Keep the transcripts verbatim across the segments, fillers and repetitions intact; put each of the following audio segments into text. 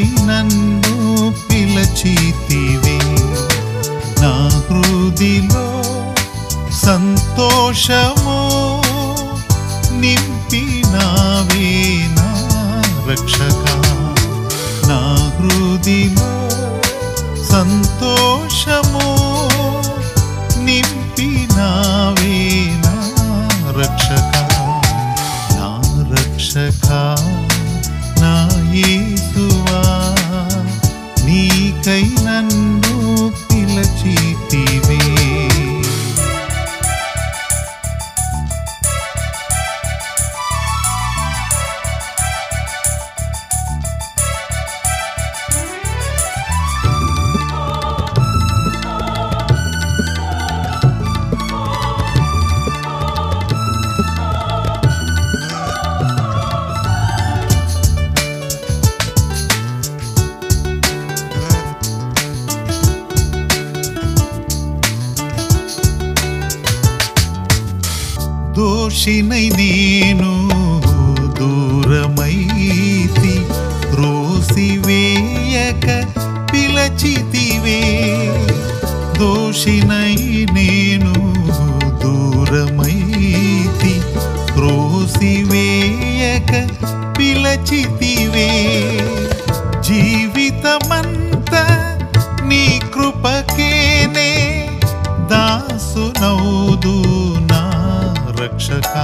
నన్ను పిలచితివే నా హృదిలో సంతోషము నింపినావే నా రక్షకా నా హృదిలో సంతోషము నింపినావే నా రక్షకా నా రక్షకా నా యేసువా నీకై నన్ను పిలచితివే దోషినై నేను దూరమైతి త్రోసివేయక పిలచితివే దోషినై నేను దూరమైతి త్రోసివేయక పిలచితివే జీవితమంతా నీ కృపకేనే దాసునౌదు నా రక్షకా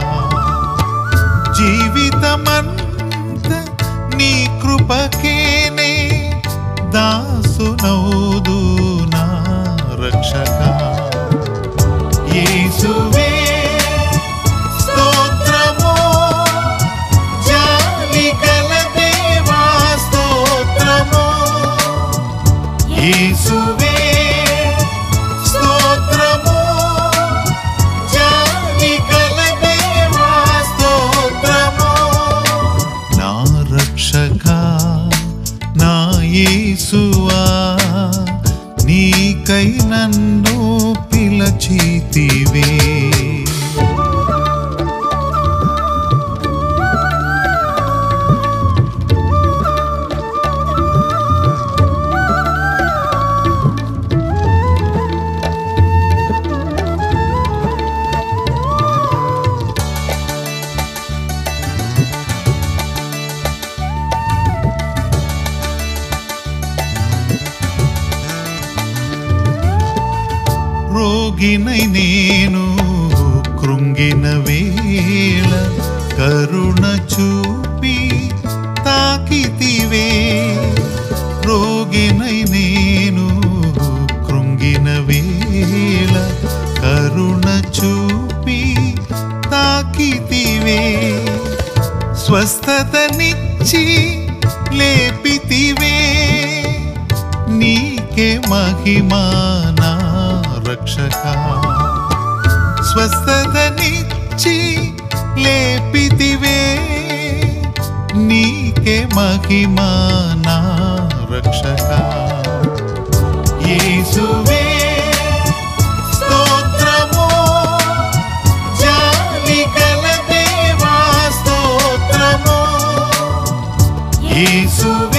జీవితమంత నీ కృపకేనే దాసునౌదు నా రక్షకా యేసువే స్తోత్రము జాలిగల దేవా స్తోత్రము యేసువే యేసువా నీకై నన్ను పిలచితివే రోగినై నేను కృంగిన వేళ కరుణ చూపి తాకితివే రోగినై నేను కృంగిన వేళ కరుణ చూపి తాకితివే స్వస్థతనిచ్చి లేపితివే నీకే మహిమా నా రక్షకా స్వస్థతనిచ్చి లేపితివే నీకే మహిమా నా రక్షకా యేసువే స్తోత్రము జాలిగల దేవా స్తోత్రము యేసువే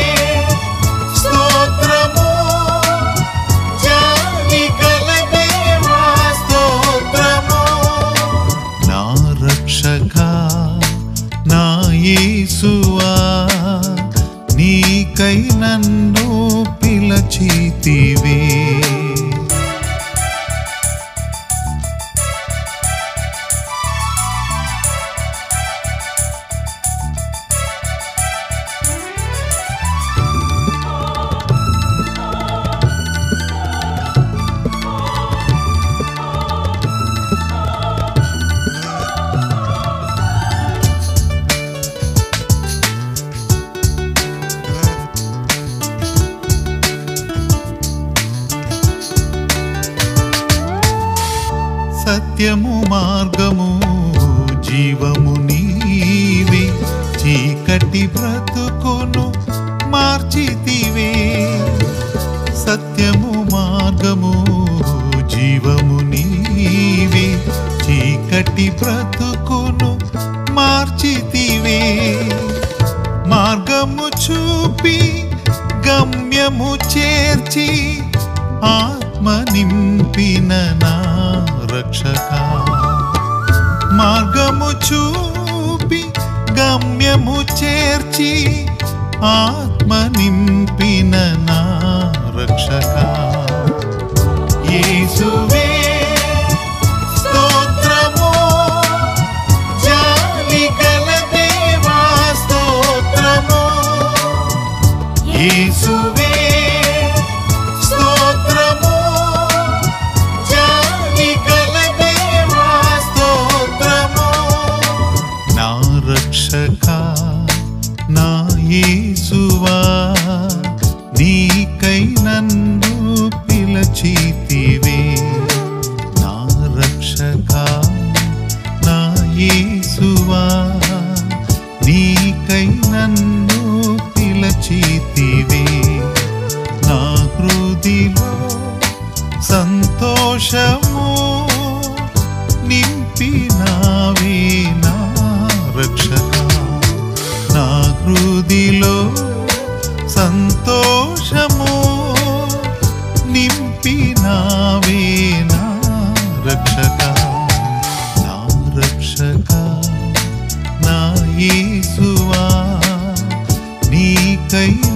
యేసువా నీకై నన్ను పిలచితివే సత్యము మార్గము జీవము నీవే చీకటి బ్రతుకును మార్చితివే సత్యము మార్గము జీవము నీవే చీకటి బ్రతుకును మార్చితివే మార్గము చూపి గమ్యము చేర్చి ఆత్మ నింపిన నా రక్షకా, మార్గము చూపి గమ్యము చేర్చి ఆత్మ నింపిన నా రక్షకా, యేసువే స్తోత్రము, జాలి గల దేవా స్తోత్రము, యేసువే స్తోత్రము, జాలి గల దేవా స్తోత్రము, నా రక్షకా నా యేసువా, నీకై నన్ను పిలచితివే, నా రక్షకా నా యేసువా, నీకై నన్ను పిలచితివే, నా హృదిలో సంతోషము నింపినావే నా రక్షకా, నా హృదిలో సంతోషము నింపినావే నా రక్షకా, నా రక్షకా నా యేసువా, నీకై